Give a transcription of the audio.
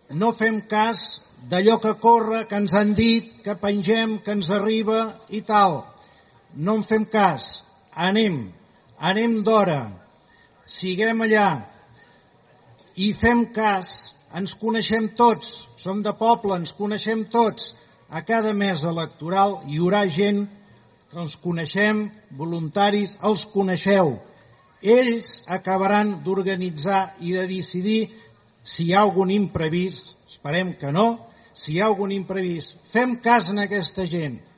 no fem cas d'allò que corre, que ens han dit, que pengem, que ens arriba i tal. No en fem cas. Anem d'hora. Siguem allà i fem cas. Ens coneixem tots, som de poble, ens coneixem tots. A cada mes electoral hi haurà gent que els coneixem, voluntaris, els coneixeu. Ells acabaran d'organitzar i de decidir si hi ha algun imprevist, esperem que no, si hi ha algun imprevist. Fem cas a aquesta gent.